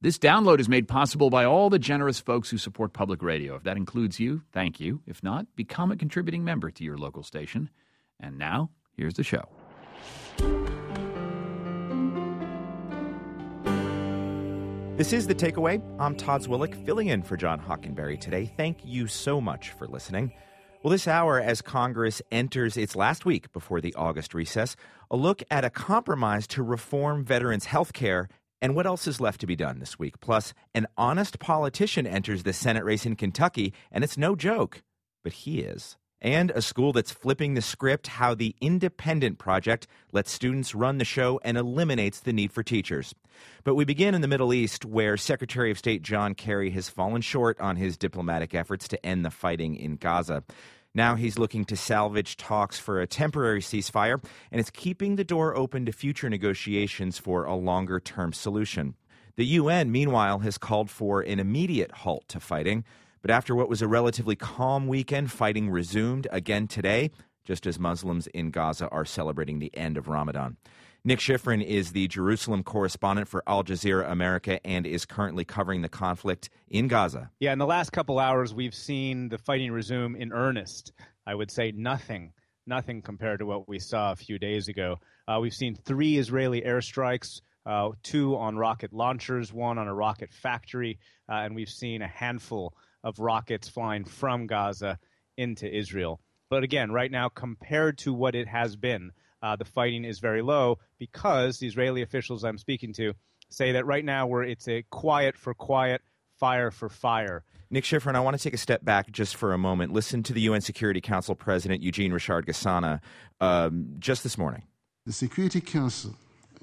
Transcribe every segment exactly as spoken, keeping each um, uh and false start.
This download is made possible by all the generous folks who support public radio. If that includes you, thank you. If not, become a contributing member to your local station. And now, here's the show. This is The Takeaway. I'm Todd Zwillich, filling in for John Hockenberry today. Thank you so much for listening. Well, this hour, as Congress enters its last week before the August recess, a look at a compromise to reform veterans' health care and what else is left to be done this week. Plus, an honest politician enters the Senate race in Kentucky, and it's no joke, but he is. And a school that's flipping the script, how the Independent Project lets students run the show and eliminates the need for teachers. But we begin in the Middle East, where Secretary of State John Kerry has fallen short on his diplomatic efforts to end the fighting in Gaza. Now he's looking to salvage talks for a temporary ceasefire, and it's keeping the door open to future negotiations for a longer-term solution. The U N, meanwhile, has called for an immediate halt to fighting. But after what was a relatively calm weekend, fighting resumed again today, just as Muslims in Gaza are celebrating the end of Ramadan. Nick Schifrin is the Jerusalem correspondent for Al Jazeera America and is currently covering the conflict in Gaza. Yeah, in the last couple hours, we've seen the fighting resume in earnest. I would say nothing, nothing compared to what we saw a few days ago. Uh, we've seen three Israeli airstrikes, uh, two on rocket launchers, one on a rocket factory, uh, and we've seen a handful of rockets flying from Gaza into Israel. But again, right now, compared to what it has been, uh, the fighting is very low because the Israeli officials I'm speaking to say that right now we're, it's a quiet for quiet, fire for fire. Nick Schifrin, I want to take a step back just for a moment. Listen to the U N Security Council President Eugene Richard Gassana um, just this morning. The Security Council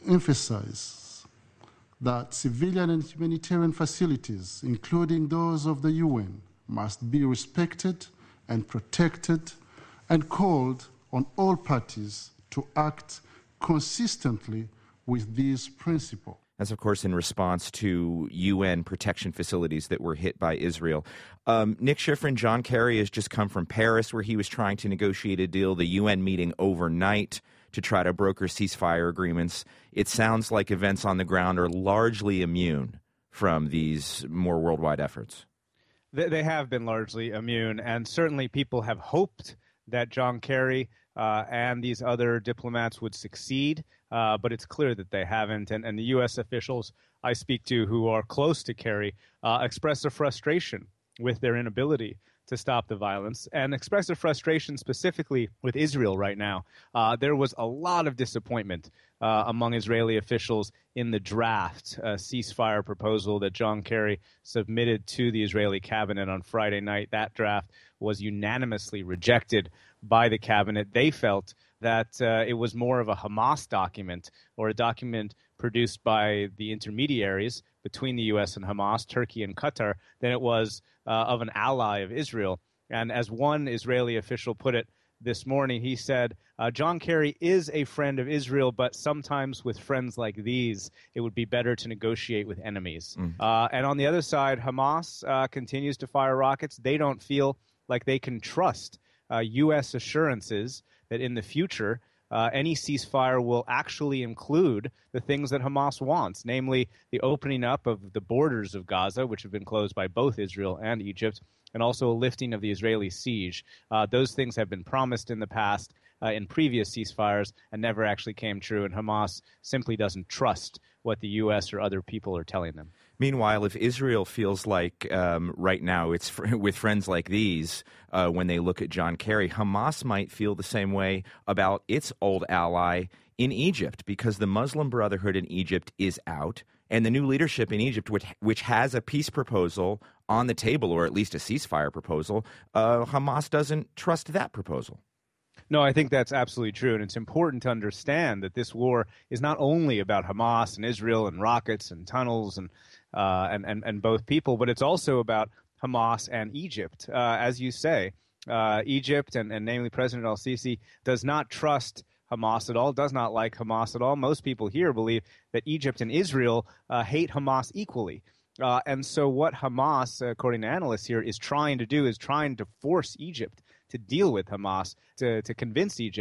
emphasized that civilian and humanitarian facilities, including those of the U N, must be respected and protected, and called on all parties to act consistently with these principles. That's, of course, in response to U N protection facilities that were hit by Israel. Um, Nick Schifrin, John Kerry has just come from Paris, where he was trying to negotiate a deal, the U N meeting overnight to try to broker ceasefire agreements. It sounds like events on the ground are largely immune from these more worldwide efforts. They have been largely immune, and certainly people have hoped that John Kerry uh, and these other diplomats would succeed, uh, but it's clear that they haven't. And, and the U S officials I speak to who are close to Kerry uh, express a frustration with their inability to stop the violence, and express a frustration specifically with Israel right now. Uh, there was a lot of disappointment uh, among Israeli officials in the draft uh, ceasefire proposal that John Kerry submitted to the Israeli cabinet on Friday night. That draft was unanimously rejected by the cabinet. They felt that uh, it was more of a Hamas document, or a document produced by the intermediaries between the U S and Hamas, Turkey and Qatar, than it was uh, of an ally of Israel. And as one Israeli official put it this morning, he said, uh, John Kerry is a friend of Israel, but sometimes with friends like these, it would be better to negotiate with enemies. Mm. Uh, and on the other side, Hamas uh, continues to fire rockets. They don't feel like they can trust uh, U S assurances that in the future, Uh, any ceasefire will actually include the things that Hamas wants, namely the opening up of the borders of Gaza, which have been closed by both Israel and Egypt, and also a lifting of the Israeli siege. Uh, those things have been promised in the past uh, in previous ceasefires and never actually came true, and Hamas simply doesn't trust what the U S or other people are telling them. Meanwhile, if Israel feels like um, right now it's fr- with friends like these, uh, when they look at John Kerry, Hamas might feel the same way about its old ally in Egypt, because the Muslim Brotherhood in Egypt is out, and the new leadership in Egypt, which, which has a peace proposal on the table, or at least a ceasefire proposal, uh, Hamas doesn't trust that proposal. No, I think that's absolutely true, and it's important to understand that this war is not only about Hamas and Israel and rockets and tunnels and uh, and, and, and both people, but it's also about Hamas and Egypt. Uh, as you say, uh, Egypt, and, and namely President al-Sisi, does not trust Hamas at all, does not like Hamas at all. Most people here believe that Egypt and Israel uh, hate Hamas equally. Uh, and so what Hamas, according to analysts here, is trying to do is trying to force Egypt to deal with Hamas, to, to convince Egypt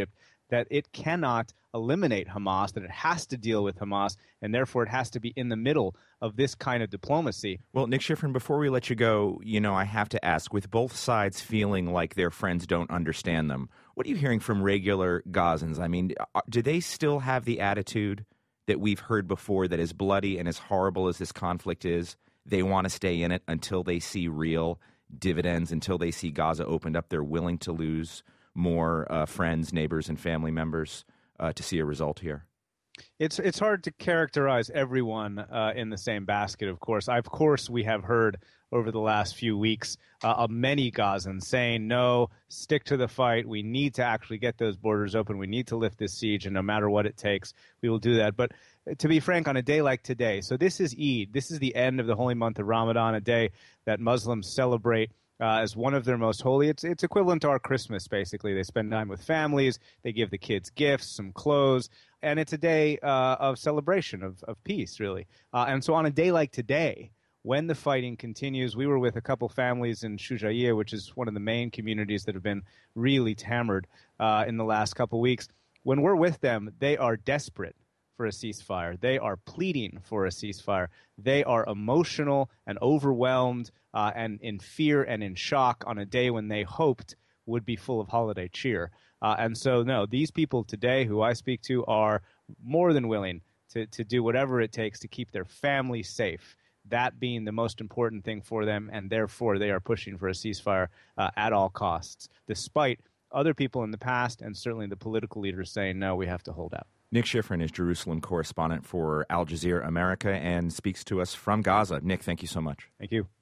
that it cannot eliminate Hamas, that it has to deal with Hamas, and therefore it has to be in the middle of this kind of diplomacy. Well, Nick Schifrin, before we let you go, you know, I have to ask, with both sides feeling like their friends don't understand them, what are you hearing from regular Gazans? I mean, do they still have the attitude that we've heard before, that as bloody and as horrible as this conflict is, they want to stay in it until they see real dividends, until they see Gaza opened up? They're willing to lose more uh, friends, neighbors, and family members uh, to see a result here? It's it's hard to characterize everyone uh, in the same basket, of course. Of course, we have heard over the last few weeks uh, of many Gazans saying, no, stick to the fight. We need to actually get those borders open. We need to lift this siege, and no matter what it takes, we will do that. But to be frank, on a day like today, so this is Eid. This is the end of the holy month of Ramadan, a day that Muslims celebrate Uh, as one of their most holy. It's it's equivalent to our Christmas, basically. They spend time with families. They give the kids gifts, some clothes. And it's a day uh, of celebration, of, of peace, really. Uh, and so on a day like today, when the fighting continues, we were with a couple families in Shujaiya, which is one of the main communities that have been really hammered uh, in the last couple weeks. When we're with them, they are desperate for a ceasefire. They are pleading for a ceasefire. They are emotional and overwhelmed uh, and in fear and in shock on a day when they hoped would be full of holiday cheer. Uh, and so, no, these people today who I speak to are more than willing to, to do whatever it takes to keep their family safe, that being the most important thing for them, and therefore they are pushing for a ceasefire uh, at all costs, despite other people in the past and certainly the political leaders saying, no, we have to hold out. Nick Schifrin is Jerusalem correspondent for Al Jazeera America and speaks to us from Gaza. Nick, thank you so much. Thank you.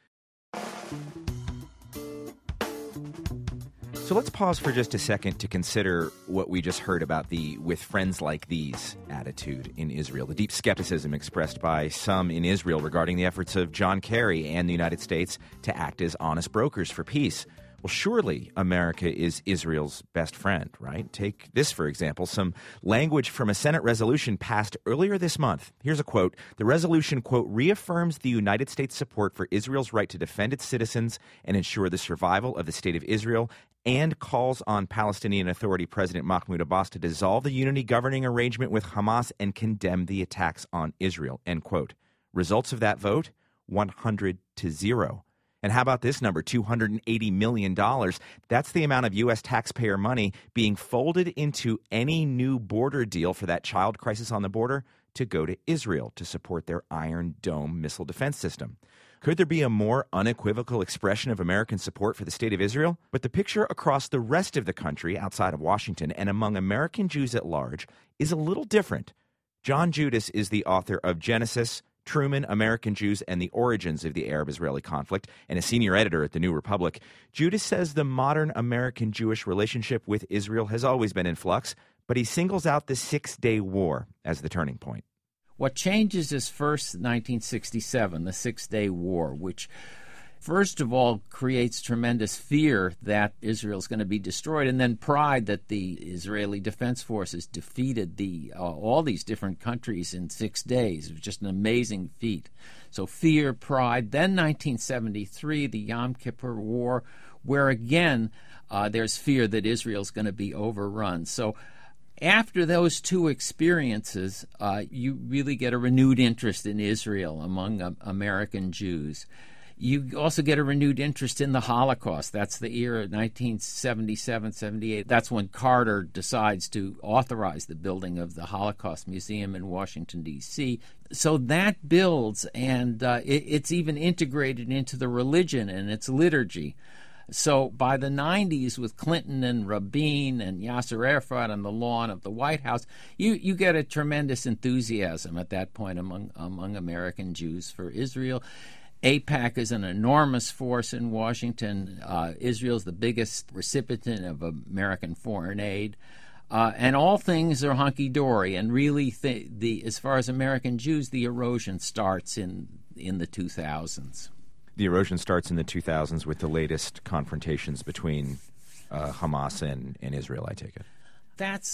So let's pause for just a second to consider what we just heard about the with friends like these attitude in Israel, the deep skepticism expressed by some in Israel regarding the efforts of John Kerry and the United States to act as honest brokers for peace. Well, surely America is Israel's best friend, right? Take this, for example, some language from a Senate resolution passed earlier this month. Here's a quote. The resolution, quote, reaffirms the United States' support for Israel's right to defend its citizens and ensure the survival of the state of Israel, and calls on Palestinian Authority President Mahmoud Abbas to dissolve the unity governing arrangement with Hamas and condemn the attacks on Israel, end quote. Results of that vote, one hundred to zero. And how about this number, two hundred eighty million dollars? That's the amount of U S taxpayer money being folded into any new border deal for that child crisis on the border to go to Israel to support their Iron Dome missile defense system. Could there be a more unequivocal expression of American support for the state of Israel? But the picture across the rest of the country outside of Washington and among American Jews at large is a little different. John Judis is the author of Genesis, Truman, American Jews, and the Origins of the Arab-Israeli Conflict, and a senior editor at the New Republic. Judis says the modern American-Jewish relationship with Israel has always been in flux, but he singles out the Six-Day War as the turning point. What changes is first nineteen sixty-seven, the Six-Day War, which first of all creates tremendous fear that Israel is going to be destroyed, and then pride that the Israeli Defense Forces defeated the uh, all these different countries in six days. It was just an amazing feat. So fear, pride. Then nineteen seventy-three, the Yom Kippur War, where again uh, there's fear that Israel is going to be overrun. So after those two experiences, uh, you really get a renewed interest in Israel among uh, American Jews. You also get a renewed interest in the Holocaust. That's the era, nineteen seventy-seven, seventy-eight. That's when Carter decides to authorize the building of the Holocaust Museum in Washington, D C So that builds, and uh, it, it's even integrated into the religion and its liturgy. So by the nineties, with Clinton and Rabin and Yasser Arafat on the lawn of the White House, you, you get a tremendous enthusiasm at that point among among American Jews for Israel. AIPAC is an enormous force in Washington. Uh, Israel's the biggest recipient of American foreign aid. Uh, and all things are hunky-dory. And really, th- the as far as American Jews, the erosion starts in, in the two thousands. The erosion starts in the two thousands with the latest confrontations between uh, Hamas and, and Israel, I take it. That's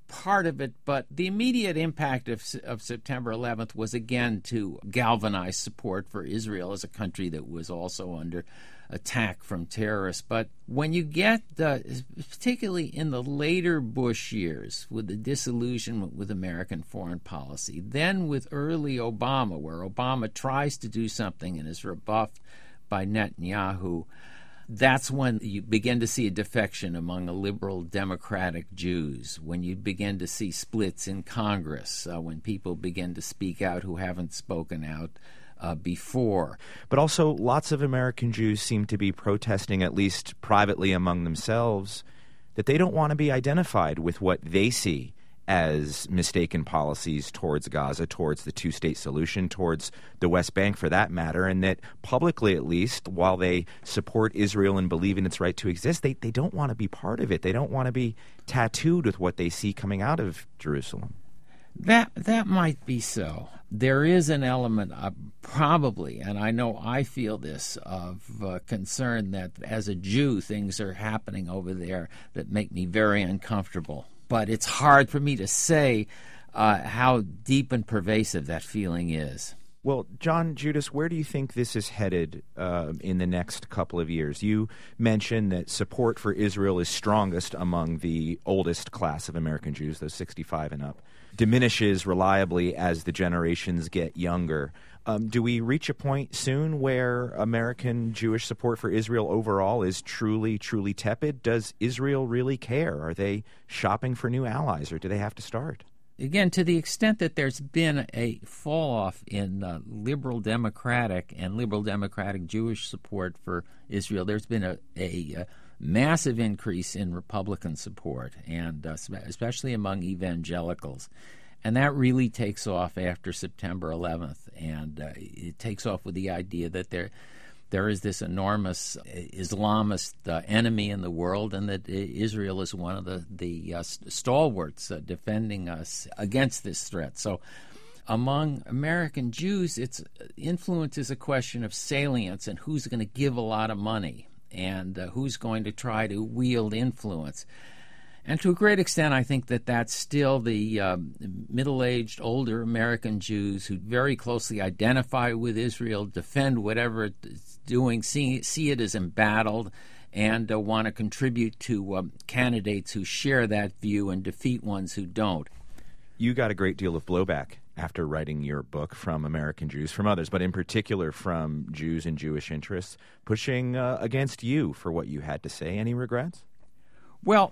part of it, but the immediate impact of, of September eleventh was again to galvanize support for Israel as a country that was also under attack from terrorists. But when you get, uh, particularly in the later Bush years, with the disillusionment with American foreign policy, then with early Obama, where Obama tries to do something and is rebuffed by Netanyahu, that's when you begin to see a defection among the liberal democratic Jews, when you begin to see splits in Congress, uh, when people begin to speak out who haven't spoken out uh, before. But also lots of American Jews seem to be protesting, at least privately among themselves, that they don't want to be identified with what they see as mistaken policies towards Gaza, towards the two-state solution, towards the West Bank for that matter, and that publicly at least, while they support Israel and believe in its right to exist, they, they don't want to be part of it. They don't want to be tattooed with what they see coming out of Jerusalem. That that might be so. There is an element, uh, probably, and I know I feel this, of uh, concern that as a Jew, things are happening over there that make me very uncomfortable. But it's hard for me to say uh, how deep and pervasive that feeling is. Well, John Judis, where do you think this is headed uh, in the next couple of years? You mentioned that support for Israel is strongest among the oldest class of American Jews, those sixty-five and up, diminishes reliably as the generations get younger. Um, do we reach a point soon where American Jewish support for Israel overall is truly, truly tepid? Does Israel really care? Are they shopping for new allies, or do they have to start? Again, to the extent that there's been a fall-off in uh, liberal democratic and liberal democratic Jewish support for Israel, there's been a, a, a massive increase in Republican support, and uh, especially among evangelicals. And that really takes off after September eleventh, and uh, it takes off with the idea that there there is this enormous Islamist uh, enemy in the world, and that Israel is one of the, the uh, stalwarts uh, defending us against this threat. So among American Jews, its influence is a question of salience and who's going to give a lot of money and uh, who's going to try to wield influence. And to a great extent, I think that that's still the uh, middle-aged, older American Jews who very closely identify with Israel, defend whatever it's doing, see, see it as embattled, and uh, want to contribute to uh, candidates who share that view and defeat ones who don't. You got a great deal of blowback after writing your book from American Jews, from others, but in particular from Jews and Jewish interests, pushing uh, against you for what you had to say. Any regrets? Well,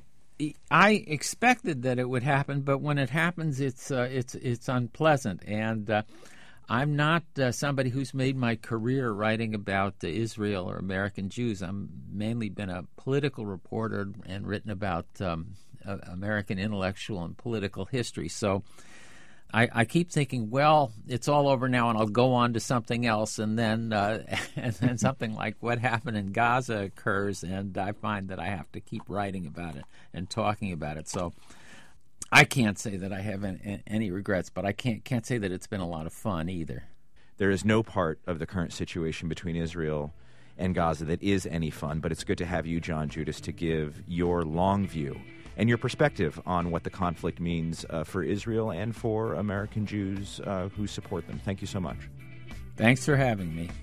I expected that it would happen, but when it happens, it's uh, it's it's unpleasant. And uh, I'm not uh, somebody who's made my career writing about uh, Israel or American Jews. I'm mainly been a political reporter and written about um, uh, American intellectual and political history. So I, I keep thinking, well, it's all over now, and I'll go on to something else, and then uh, and then something like what happened in Gaza occurs, and I find that I have to keep writing about it and talking about it. So I can't say that I have any, any regrets, but I can't can't say that it's been a lot of fun either. There is no part of the current situation between Israel and Gaza that is any fun, but it's good to have you, John Judis, to give your long view and your perspective on what the conflict means uh, for Israel and for American Jews uh, who support them. Thank you so much. Thanks for having me.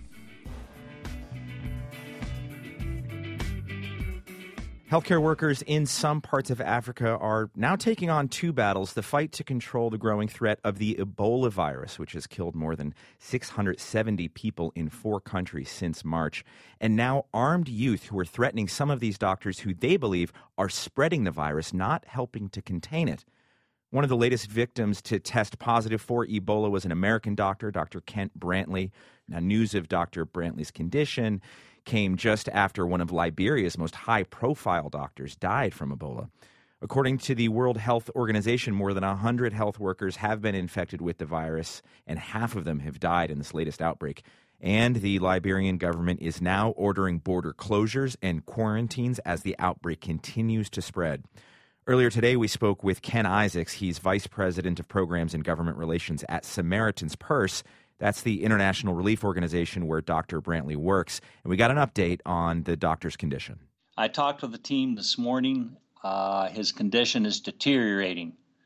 Healthcare workers in some parts of Africa are now taking on two battles: the fight to control the growing threat of the Ebola virus, which has killed more than six hundred seventy people in four countries since March, and now armed youth who are threatening some of these doctors who they believe are spreading the virus, not helping to contain it. One of the latest victims to test positive for Ebola was an American doctor, Doctor Kent Brantley. Now, news of Doctor Brantley's condition came just after one of Liberia's most high-profile doctors died from Ebola. According to the World Health Organization, more than one hundred health workers have been infected with the virus, and half of them have died in this latest outbreak. And the Liberian government is now ordering border closures and quarantines as the outbreak continues to spread. Earlier today, we spoke with Ken Isaacs. He's Vice President of Programs and Government Relations at Samaritan's Purse. That's the international relief organization where Doctor Brantley works. And we got an update on the doctor's condition. I talked with the team this morning. Uh, his condition is deteriorating.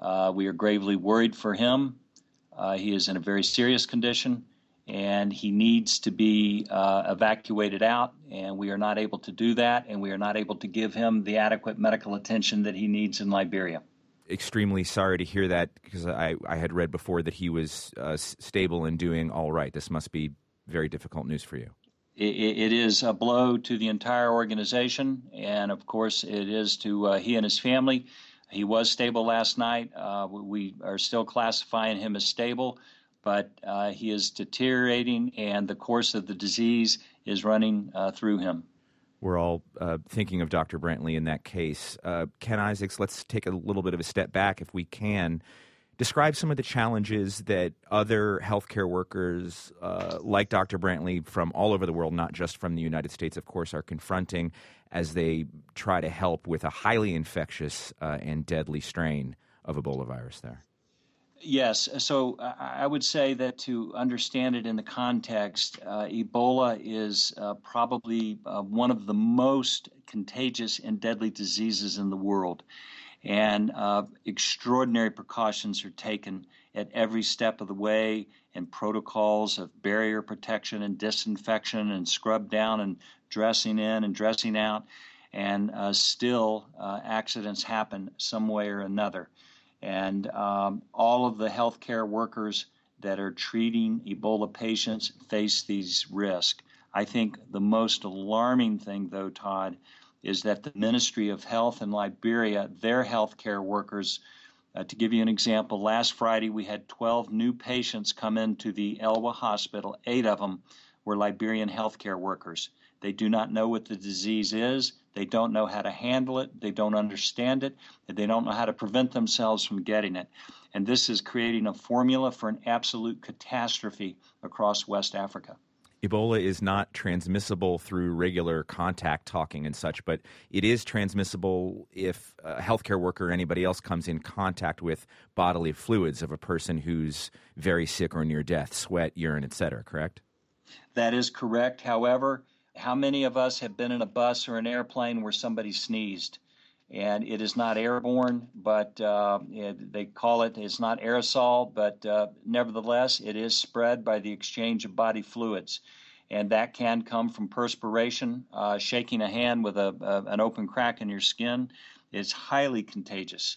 Uh, we are gravely worried for him. Uh, he is in a very serious condition, and he needs to be uh, evacuated out, and we are not able to do that, and we are not able to give him the adequate medical attention that he needs in Liberia. Extremely sorry to hear that, because I, I had read before that he was uh, stable and doing all right. This must be very difficult news for you. It, it is a blow to the entire organization, and of course it is to uh, he and his family. He was stable last night. Uh, we are still classifying him as stable, but uh, he is deteriorating, and the course of the disease is running uh, through him. We're all uh, thinking of Doctor Brantley in that case. Uh, Ken Isaacs, let's take a little bit of a step back, if we can. Describe some of the challenges that other healthcare workers uh, like Doctor Brantley from all over the world, not just from the United States, of course, are confronting as they try to help with a highly infectious uh, and deadly strain of Ebola virus there. Yes. So I would say that to understand it in the context, uh, Ebola is uh, probably uh, one of the most contagious and deadly diseases in the world. And uh, extraordinary precautions are taken at every step of the way, and protocols of barrier protection and disinfection and scrub down and dressing in and dressing out. And uh, still uh, accidents happen some way or another. And um, all of the healthcare workers that are treating Ebola patients face these risks. I think the most alarming thing, though, Todd, is that the Ministry of Health in Liberia, their healthcare workers, uh, to give you an example, last Friday we had twelve new patients come into the Elwa Hospital. Eight of them were Liberian healthcare workers. They do not know what the disease is. They don't know how to handle it. They don't understand it. And they don't know how to prevent themselves from getting it. And this is creating a formula for an absolute catastrophe across West Africa. Ebola is not transmissible through regular contact talking and such, but it is transmissible if a healthcare worker or anybody else comes in contact with bodily fluids of a person who's very sick or near death, sweat, urine, et cetera, correct? That is correct. However, how many of us have been in a bus or an airplane where somebody sneezed? And it is not airborne, but uh, it, they call it, it's not aerosol, but uh, nevertheless, it is spread by the exchange of body fluids. And that can come from perspiration, uh, shaking a hand with a, a, an open crack in your skin. It's highly contagious.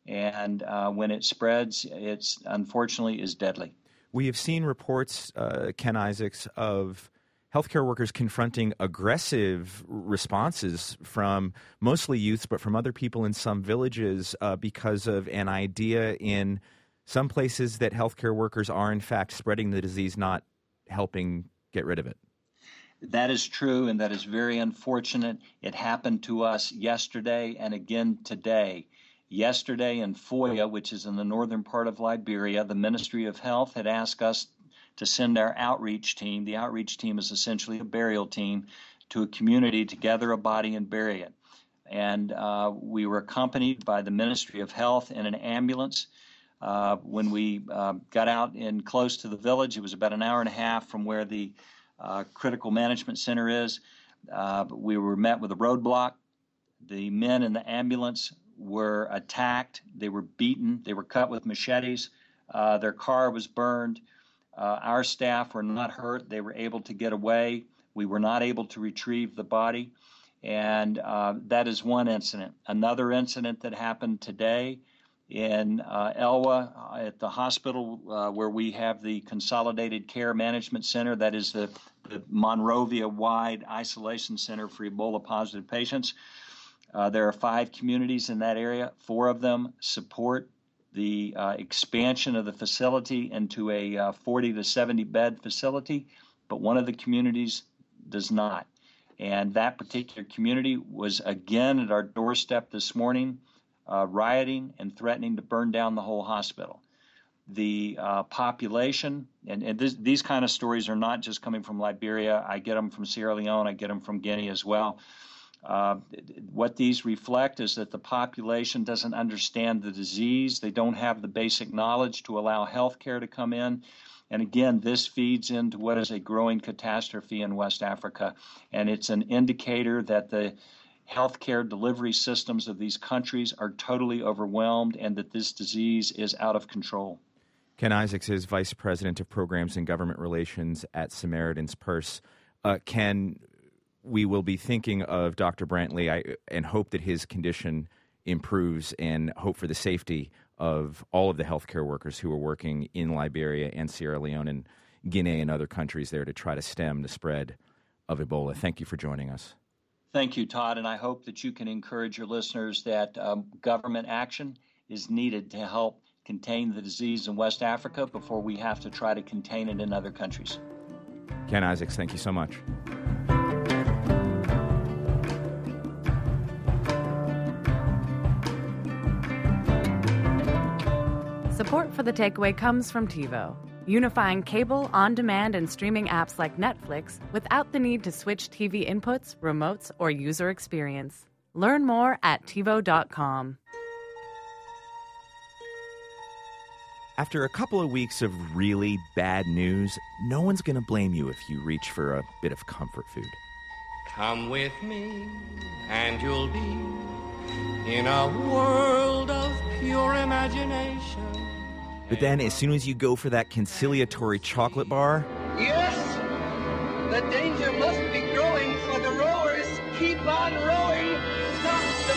And uh, when it spreads, it's unfortunately is deadly. We have seen reports, uh, Ken Isaacs, of healthcare workers confronting aggressive responses from mostly youths, but from other people in some villages uh, because of an idea in some places that healthcare workers are, in fact, spreading the disease, not helping get rid of it. That is true, and that is very unfortunate. It happened to us yesterday and again today. Yesterday in Foya, which is in the northern part of Liberia, the Ministry of Health had asked us to send our outreach team. The outreach team is essentially a burial team to a community to gather a body and bury it. And uh, we were accompanied by the Ministry of Health in an ambulance. Uh, when we uh, got out in close to the village, it was about an hour and a half from where the uh, critical management center is. Uh, we were met with a roadblock. The men in the ambulance were attacked. They were beaten. They were cut with machetes. Uh, their car was burned. Uh, our staff were not hurt. They were able to get away. We were not able to retrieve the body. And uh, that is one incident. Another incident that happened today in uh, Elwa uh, at the hospital uh, where we have the Consolidated Care Management Center, that is the, the Monrovia-wide isolation center for Ebola-positive patients. Uh, there are five communities in that area. Four of them support the uh, expansion of the facility into a uh, forty to seventy bed facility, but one of the communities does not. And that particular community was again at our doorstep this morning, uh, rioting and threatening to burn down the whole hospital. The uh, population, and, and this, these kind of stories are not just coming from Liberia. I get them from Sierra Leone. I get them from Guinea as well. Uh, what these reflect is that the population doesn't understand the disease. They don't have the basic knowledge to allow health care to come in. And again, this feeds into what is a growing catastrophe in West Africa. And it's an indicator that the healthcare delivery systems of these countries are totally overwhelmed and that this disease is out of control. Ken Isaacs is Vice President of Programs and Government Relations at Samaritan's Purse. Uh, Ken, we will be thinking of Doctor Brantley I, and hope that his condition improves and hope for the safety of all of the healthcare workers who are working in Liberia and Sierra Leone and Guinea and other countries there to try to stem the spread of Ebola. Thank you for joining us. Thank you, Todd, and I hope that you can encourage your listeners that um, government action is needed to help contain the disease in West Africa before we have to try to contain it in other countries. Ken Isaacs, thank you so much. Support for The Takeaway comes from TiVo, unifying cable, on-demand, and streaming apps like Netflix without the need to switch T V inputs, remotes, or user experience. Learn more at TiVo dot com. After a couple of weeks of really bad news, no one's going to blame you if you reach for a bit of comfort food. Come with me, and you'll be in a world of pure imagination. But then, as soon as you go for that conciliatory chocolate bar... Yes, the danger must be growing, for the rowers keep on rowing. Stop the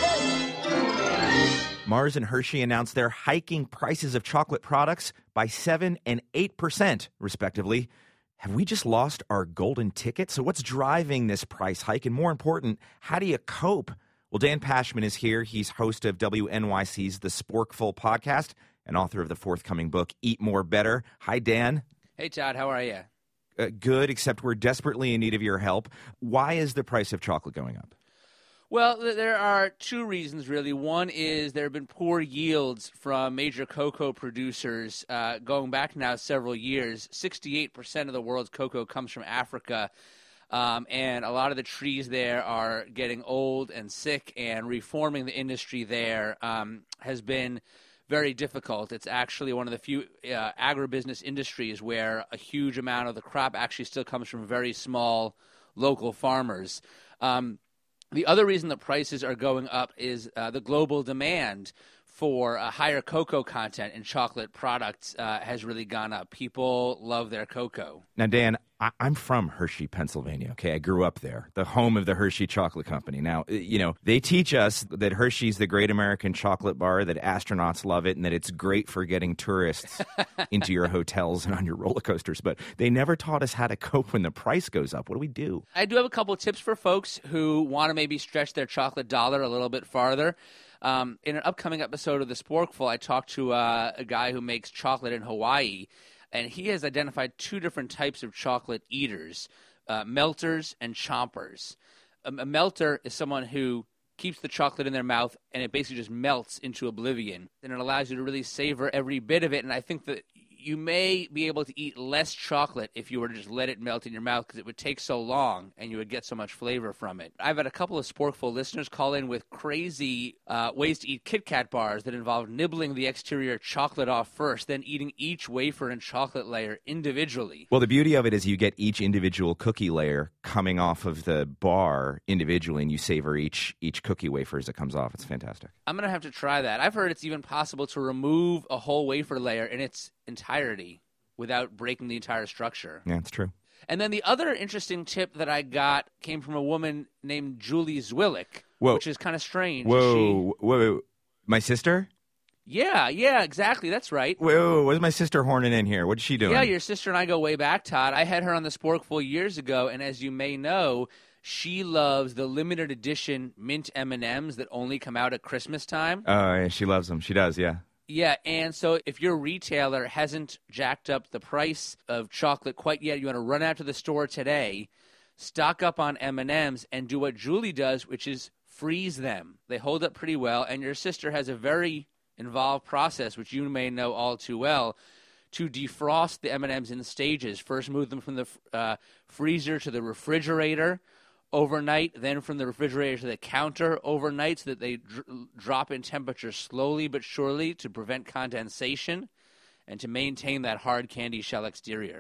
boat. Mars and Hershey announced they're hiking prices of chocolate products by seven and eight percent, respectively. Have we just lost our golden ticket? So what's driving this price hike? And more important, how do you cope? Well, Dan Pashman is here. He's host of W N Y C's The Sporkful podcast and author of the forthcoming book, Eat More Better. Hi, Dan. Hey, Todd. How are you? Uh, good, except we're desperately in need of your help. Why is the price of chocolate going up? Well, there are two reasons, really. One is there have been poor yields from major cocoa producers uh, going back now several years. sixty-eight percent of the world's cocoa comes from Africa, um, and a lot of the trees there are getting old and sick, and reforming the industry there um, has been very difficult. It's actually one of the few uh, agribusiness industries where a huge amount of the crop actually still comes from very small local farmers. Um, the other reason the prices are going up is uh, the global demand for uh, higher cocoa content in chocolate products uh, has really gone up. People love their cocoa. Now, Dan, I- I'm from Hershey, Pennsylvania, okay? I grew up there, the home of the Hershey Chocolate Company. Now, you know, they teach us that Hershey's the great American chocolate bar, that astronauts love it, and that it's great for getting tourists into your hotels and on your roller coasters. But they never taught us how to cope when the price goes up. What do we do? I do have a couple of tips for folks who want to maybe stretch their chocolate dollar a little bit farther. Um, in an upcoming episode of The Sporkful, I talked to uh, a guy who makes chocolate in Hawaii, and he has identified two different types of chocolate eaters, uh, melters and chompers. A, a melter is someone who keeps the chocolate in their mouth, and it basically just melts into oblivion, and it allows you to really savor every bit of it, and I think that you may be able to eat less chocolate if you were to just let it melt in your mouth, because it would take so long and you would get so much flavor from it. I've had a couple of Sporkful listeners call in with crazy uh, ways to eat Kit Kat bars that involve nibbling the exterior chocolate off first, then eating each wafer and chocolate layer individually. Well, the beauty of it is you get each individual cookie layer coming off of the bar individually, and you savor each each cookie wafer as it comes off. It's fantastic. I'm going to have to try that. I've heard it's even possible to remove a whole wafer layer in its entirety without breaking the entire structure. Yeah, it's true. And then the other interesting tip that I got came from a woman named Julie Zwillick, Whoa. which is kind of strange. Whoa, She... whoa, whoa, my sister? Yeah, yeah, exactly. That's right. Whoa, what's my sister horning in here? What's she doing? Yeah, your sister and I go way back, Todd. I had her on the Sporkful years ago, and as you may know, she loves the limited edition mint M and M's that only come out at Christmas time. Oh, yeah, she loves them. She does, yeah. Yeah, and so if your retailer hasn't jacked up the price of chocolate quite yet, you want to run out to the store today, stock up on M and M's, and do what Julie does, which is freeze them. They hold up pretty well, and your sister has a very involved process, which you may know all too well, to defrost the M and M's in stages. First move them from the uh, freezer to the refrigerator overnight, then from the refrigerator to the counter overnight, so that they dr- drop in temperature slowly but surely to prevent condensation and to maintain that hard candy shell exterior.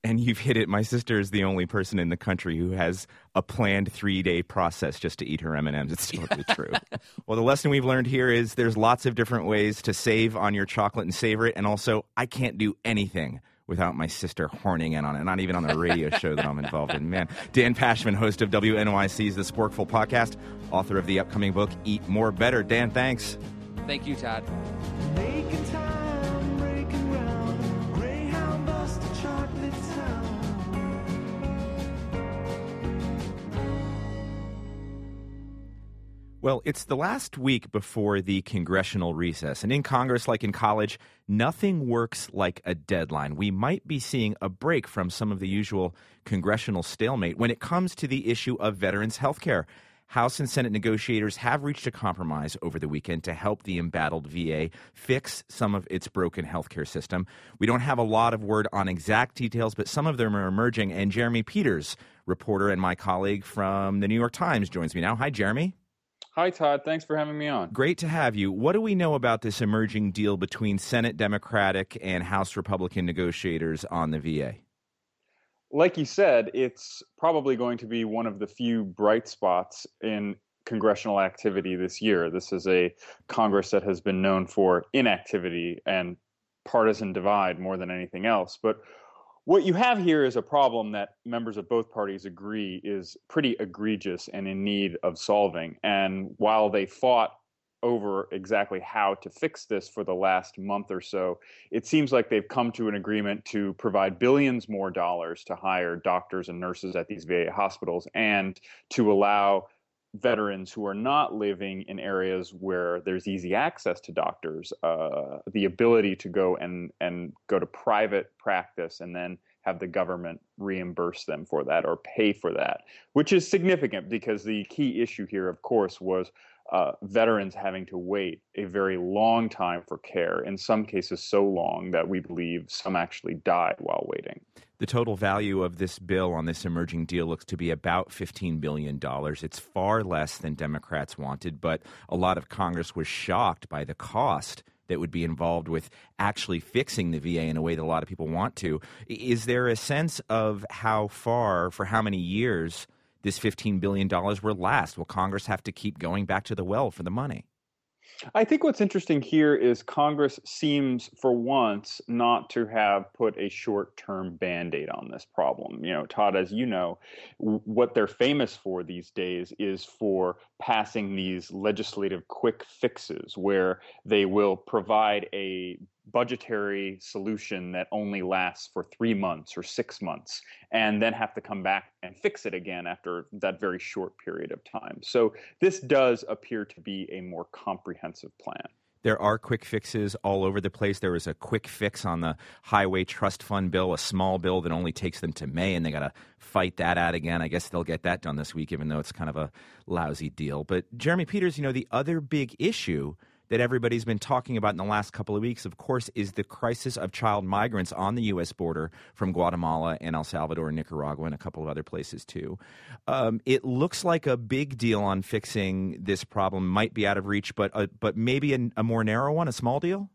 And you've hit it. My sister is the only person in the country who has a planned three-day process just to eat her M and M's. It's totally true. Well, the lesson we've learned here is there's lots of different ways to save on your chocolate and savor it. And also, I can't do anything without my sister horning in on it, not even on the radio show that I'm involved in. Man, Dan Pashman, host of W N Y C's The Sporkful Podcast, author of the upcoming book, Eat More Better. Dan, thanks. Thank you, Todd. Making time, breaking ground, Greyhound bus to chocolate town. Well, it's the last week before the congressional recess, and in Congress, like in college, nothing works like a deadline. We might be seeing a break from some of the usual congressional stalemate when it comes to the issue of veterans' health care. House and Senate negotiators have reached a compromise over the weekend to help the embattled V A fix some of its broken healthcare system. We don't have a lot of word on exact details, but some of them are emerging. And Jeremy Peters, reporter and my colleague from the New York Times, joins me now. Hi, Jeremy. Hi, Todd. Thanks for having me on. Great to have you. What do we know about this emerging deal between Senate Democratic and House Republican negotiators on the V A? Like you said, it's probably going to be one of the few bright spots in congressional activity this year. This is a Congress that has been known for inactivity and partisan divide more than anything else. But what you have here is a problem that members of both parties agree is pretty egregious and in need of solving. And while they fought over exactly how to fix this for the last month or so, it seems like they've come to an agreement to provide billions more dollars to hire doctors and nurses at these V A hospitals and to allow veterans who are not living in areas where there's easy access to doctors, uh, the ability to go and, and go to private practice and then have the government reimburse them for that or pay for that, which is significant because the key issue here, of course, was uh, veterans having to wait a very long time for care, in some cases so long that we believe some actually died while waiting. The total value of this bill on this emerging deal looks to be about fifteen billion dollars. It's far less than Democrats wanted, but a lot of Congress was shocked by the cost that would be involved with actually fixing the V A in a way that a lot of people want to. Is there a sense of how far, for how many years, this fifteen billion dollars will last? Will Congress have to keep going back to the well for the money? I think what's interesting here is Congress seems, for once, not to have put a short-term Band-Aid on this problem. You know, Todd, as you know, w- what they're famous for these days is for passing these legislative quick fixes where they will provide a budgetary solution that only lasts for three months or six months and then have to come back and fix it again after that very short period of time. So this does appear to be a more comprehensive plan. There are quick fixes all over the place. There was a quick fix on the Highway Trust Fund bill, a small bill that only takes them to May, and they got to fight that out again. I guess they'll get that done this week, even though it's kind of a lousy deal. But Jeremy Peters, you know, the other big issue that everybody's been talking about in the last couple of weeks, of course, is the crisis of child migrants on the U S border from Guatemala and El Salvador and Nicaragua and a couple of other places, too. Um, it looks like a big deal on fixing this problem might be out of reach, but uh, but maybe a, a more narrow one, a small deal?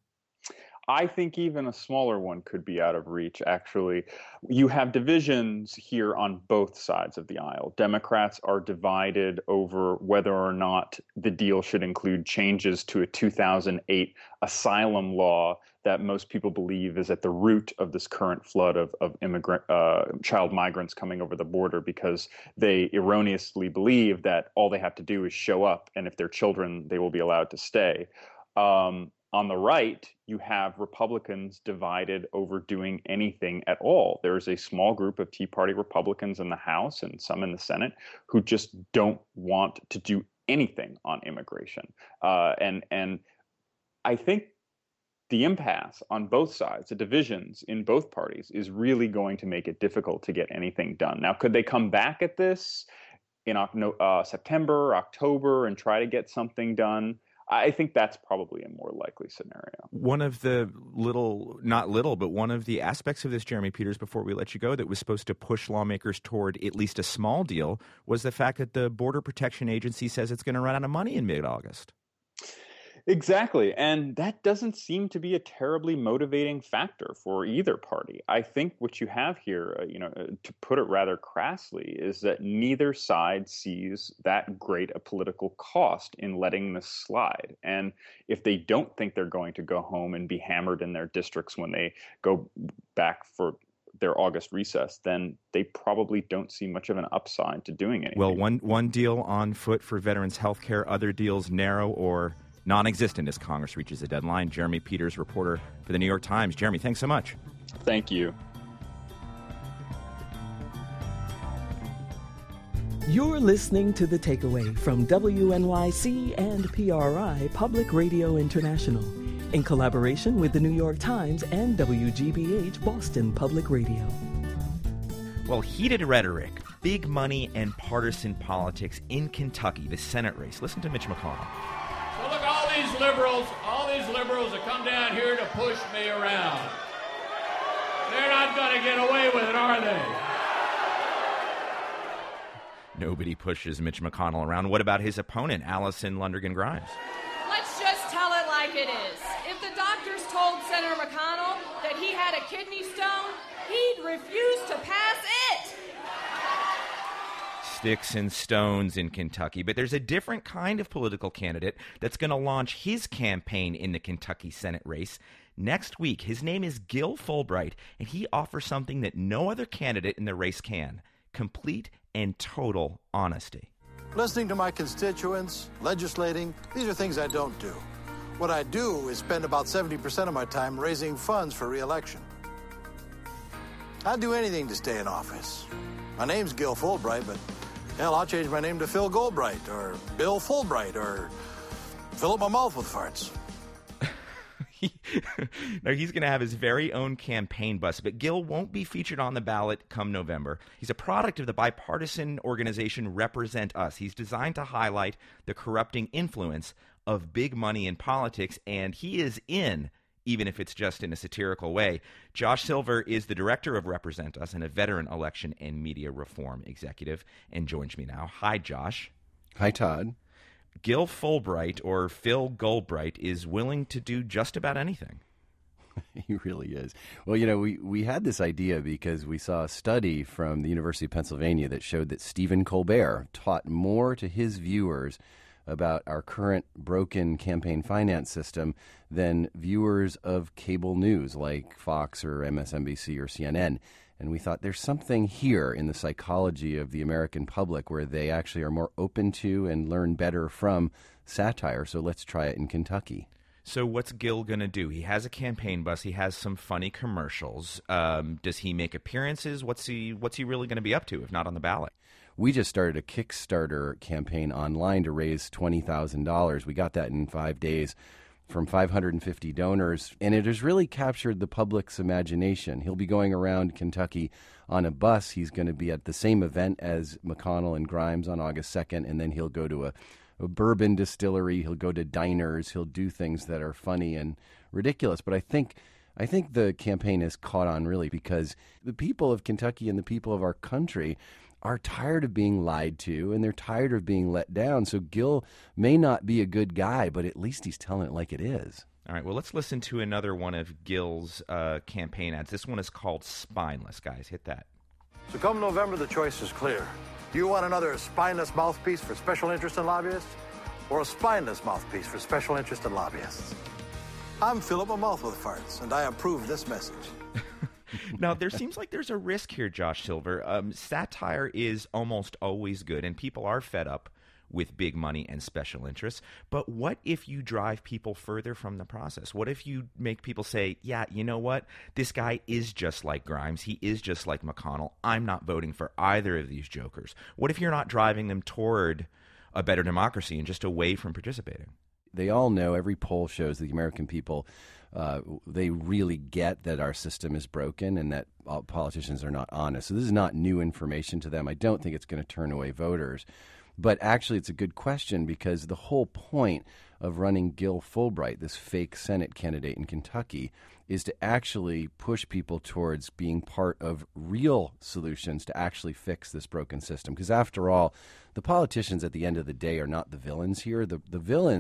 I think even a smaller one could be out of reach, actually. You have divisions here on both sides of the aisle. Democrats are divided over whether or not the deal should include changes to a two thousand eight asylum law that most people believe is at the root of this current flood of, of immigrant uh, child migrants coming over the border, because they erroneously believe that all they have to do is show up, and if they're children, they will be allowed to stay. Um, On the right, you have Republicans divided over doing anything at all. There is a small group of Tea Party Republicans in the House and some in the Senate who just don't want to do anything on immigration. Uh, and and I think the impasse on both sides, the divisions in both parties, is really going to make it difficult to get anything done. Now, could they come back at this in uh, September, October, and try to get something done? I think that's probably a more likely scenario. One of the little, not little, but one of the aspects of this, Jeremy Peters, before we let you go, that was supposed to push lawmakers toward at least a small deal was the fact that the Border Protection Agency says it's going to run out of money in mid-August. Exactly. And that doesn't seem to be a terribly motivating factor for either party. I think what you have here, uh, you know, uh, to put it rather crassly, is that neither side sees that great a political cost in letting this slide. And if they don't think they're going to go home and be hammered in their districts when they go back for their August recess, then they probably don't see much of an upside to doing anything. Well, one one deal on foot for veterans health care, other deals narrow or non-existent as Congress reaches a deadline. Jeremy Peters, reporter for the New York Times. Jeremy, thanks so much. Thank you. You're listening to The Takeaway from W N Y C and P R I Public Radio International in collaboration with the New York Times and W G B H Boston Public Radio. Well, heated rhetoric, big money, and partisan politics in Kentucky, the Senate race. Listen to Mitch McConnell. So look, all these liberals, all these liberals that come down here to push me around, they're not going to get away with it, are they? Nobody pushes Mitch McConnell around. What about his opponent, Allison Lundergan Grimes? Let's just tell it like it is. If the doctors told Senator McConnell that he had a kidney stone, he'd refuse to pass it. Sticks and stones in Kentucky, but there's a different kind of political candidate that's going to launch his campaign in the Kentucky Senate race next week. His name is Gil Fulbright, and he offers something that no other candidate in the race can: complete and total honesty. Listening to my constituents, legislating, these are things I don't do. What I do is spend about seventy percent of my time raising funds for re-election. I'd do anything to stay in office. My name's Gil Fulbright, but hell, I'll change my name to Phil Goldbright or Bill Fulbright or fill up my mouth with farts. Now, he's going to have his very own campaign bus, but Gil won't be featured on the ballot come November. He's a product of the bipartisan organization Represent Us. He's designed to highlight the corrupting influence of big money in politics, and he is in, even if it's just in a satirical way. Josh Silver is the director of Represent Us and a veteran election and media reform executive, and joins me now. Hi, Josh. Hi, Todd. Gil Fulbright, or Phil Goldbright, is willing to do just about anything. He really is. Well, you know, we, we had this idea because we saw a study from the University of Pennsylvania that showed that Stephen Colbert taught more to his viewers about our current broken campaign finance system than viewers of cable news like Fox or M S N B C or C N N. And we thought there's something here in the psychology of the American public where they actually are more open to and learn better from satire. So let's try it in Kentucky. So what's Gil going to do? He has a campaign bus. He has some funny commercials. Um, does he make appearances? What's he What's he really going to be up to if not on the ballot? We just started a Kickstarter campaign online to raise twenty thousand dollars. We got that in five days from five hundred fifty donors, and it has really captured the public's imagination. He'll be going around Kentucky on a bus. He's going to be at the same event as McConnell and Grimes on August second, and then he'll go to a, a bourbon distillery. He'll go to diners. He'll do things that are funny and ridiculous. But I think I think the campaign has caught on really because the people of Kentucky and the people of our country are tired of being lied to, and they're tired of being let down. So Gil may not be a good guy, but at least he's telling it like it is. All right, well, let's listen to another one of Gil's uh, campaign ads. This one is called Spineless, guys. Hit that. So come November, the choice is clear. Do you want another spineless mouthpiece for special interest and lobbyists, or a spineless mouthpiece for special interest and lobbyists? I'm Philip my mouth with farts, and I approve this message. Now, there seems like there's a risk here, Josh Silver. Um, satire is almost always good, and people are fed up with big money and special interests. But what if you drive people further from the process? What if you make people say, yeah, you know what? This guy is just like Grimes. He is just like McConnell. I'm not voting for either of these jokers. What if you're not driving them toward a better democracy and just away from participating? They all know, every poll shows that the American people, uh, they really get that our system is broken and that uh, politicians are not honest. So this is not new information to them. I don't think it's going to turn away voters. But actually, it's a good question because the whole point of running Gil Fulbright, this fake Senate candidate in Kentucky, is to actually push people towards being part of real solutions to actually fix this broken system. Because after all, the politicians at the end of the day are not the villains here. The, the villains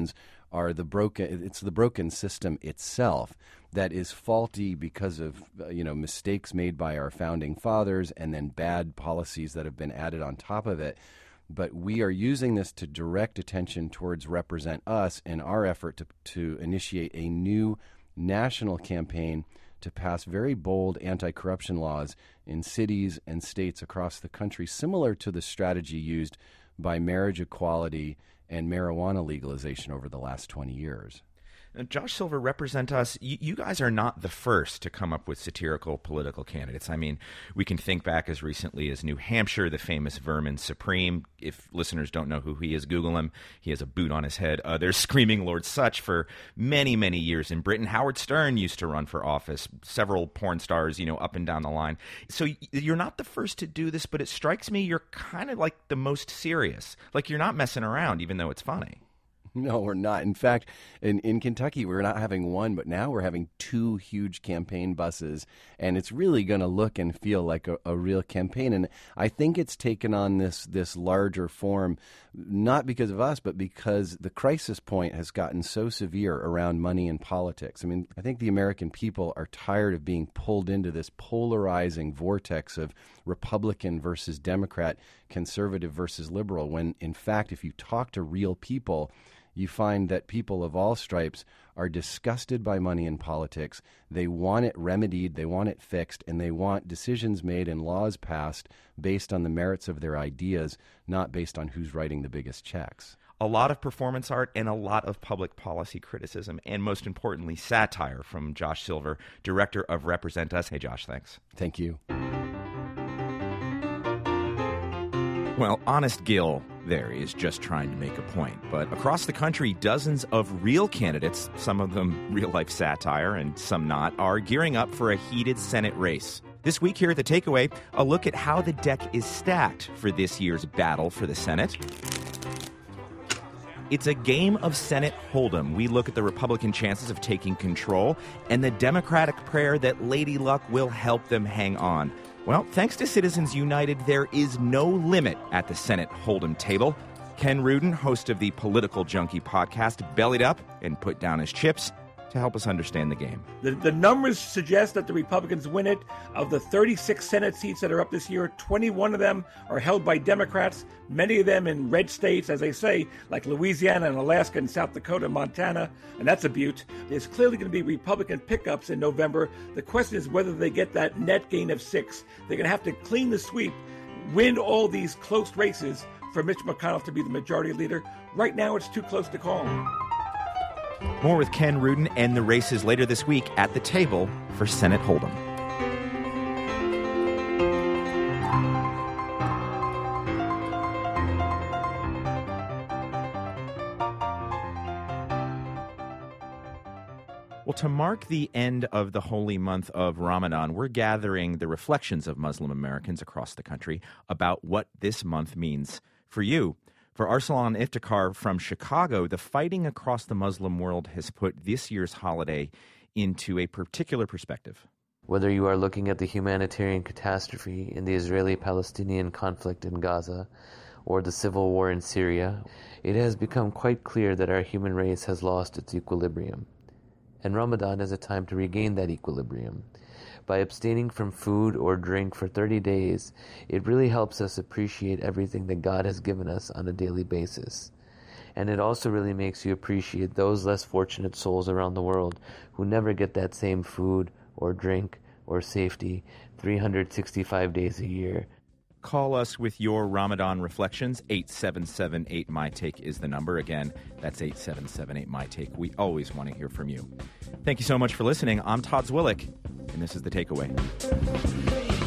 are the broken. It's the broken system itself that is faulty because of uh, you know mistakes made by our founding fathers and then bad policies that have been added on top of it. But we are using this to direct attention towards Represent Us in our effort to to initiate a new national campaign to pass very bold anti-corruption laws in cities and states across the country, similar to the strategy used by marriage equality and marijuana legalization over the last twenty years. Now, Josh Silver, Represent Us, you, you guys are not the first to come up with satirical political candidates. I mean, we can think back as recently as New Hampshire, the famous Vermin Supreme. If listeners don't know who he is, Google him. He has a boot on his head. Uh, there's Screaming Lord Sutch for many, many years in Britain. Howard Stern used to run for office. Several porn stars, you know, up and down the line. So you're not the first to do this, but it strikes me you're kind of like the most serious. Like you're not messing around, even though it's funny. No, we're not. In fact, in, in Kentucky, we're not having one, but now we're having two huge campaign buses, and it's really going to look and feel like a, a real campaign. And I think it's taken on this this larger form, not because of us, but because the crisis point has gotten so severe around money and politics. I mean, I think the American people are tired of being pulled into this polarizing vortex of Republican versus Democrat, conservative versus liberal, when, in fact, if you talk to real people, you find that people of all stripes are disgusted by money in politics. They want it remedied, they want it fixed, and they want decisions made and laws passed based on the merits of their ideas, not based on who's writing the biggest checks. A lot of performance art and a lot of public policy criticism, and most importantly, satire from Josh Silver, director of Represent Us. Hey, Josh, thanks. Thank you. Well, Honest Gil there is just trying to make a point. But across the country, dozens of real candidates, some of them real-life satire and some not, are gearing up for a heated Senate race. This week here at The Takeaway, a look at how the deck is stacked for this year's battle for the Senate. It's a game of Senate Hold'em. We look at the Republican chances of taking control and the Democratic prayer that Lady Luck will help them hang on. Well, thanks to Citizens United, there is no limit at the Senate Hold'em table. Ken Rudin, host of the Political Junkie podcast, bellied up and put down his chips to help us understand the game. The, the numbers suggest that the Republicans win it. Of the thirty-six Senate seats that are up this year, twenty-one of them are held by Democrats, many of them in red states, as they say, like Louisiana and Alaska and South Dakota and Montana, and that's a beaut. There's clearly going to be Republican pickups in November. The question is whether they get that net gain of six. They're going to have to clean the sweep, win all these close races for Mitch McConnell to be the majority leader. Right now, it's too close to call. More with Ken Rudin and the races later this week at the table for Senate Hold'em. Well, to mark the end of the holy month of Ramadan, we're gathering the reflections of Muslim Americans across the country about what this month means for you. For Arsalan Iftikhar from Chicago, the fighting across the Muslim world has put this year's holiday into a particular perspective. Whether you are looking at the humanitarian catastrophe in the Israeli-Palestinian conflict in Gaza or the civil war in Syria, it has become quite clear that our human race has lost its equilibrium. And Ramadan is a time to regain that equilibrium. By abstaining from food or drink for thirty days, it really helps us appreciate everything that God has given us on a daily basis. And it also really makes you appreciate those less fortunate souls around the world who never get that same food or drink or safety three hundred sixty-five days a year. Call us with your Ramadan reflections. eight seven seven eight M Y Take is the number. Again, that's eight seven seven eight M Y Take. We always want to hear from you. Thank you so much for listening. I'm Todd Zwillich, and this is The Takeaway.